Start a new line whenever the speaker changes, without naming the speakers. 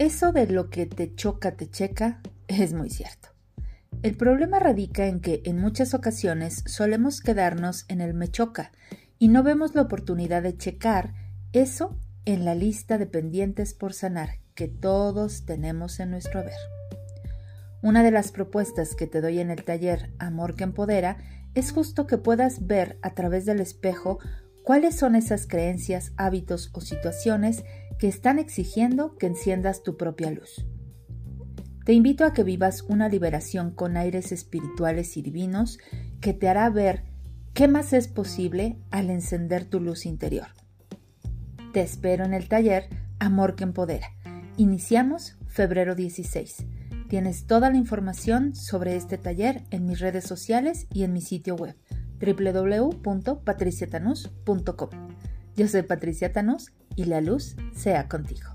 Eso de lo que te choca, te checa, es muy cierto. El problema radica en que en muchas ocasiones solemos quedarnos en el me choca y no vemos la oportunidad de checar eso en la lista de pendientes por sanar que todos tenemos en nuestro haber. Una de las propuestas que te doy en el taller Amor que Empodera es justo que puedas ver a través del espejo cuáles son esas creencias, hábitos o situaciones que están exigiendo que enciendas tu propia luz. Te invito a que vivas una liberación con aires espirituales y divinos que te hará ver qué más es posible al encender tu luz interior. Te espero en el taller Amor que Empodera. Iniciamos febrero 16. Tienes toda la información sobre este taller en mis redes sociales y en mi sitio web www.patriciatanús.com. Yo soy Patricia Tanús y la luz sea contigo.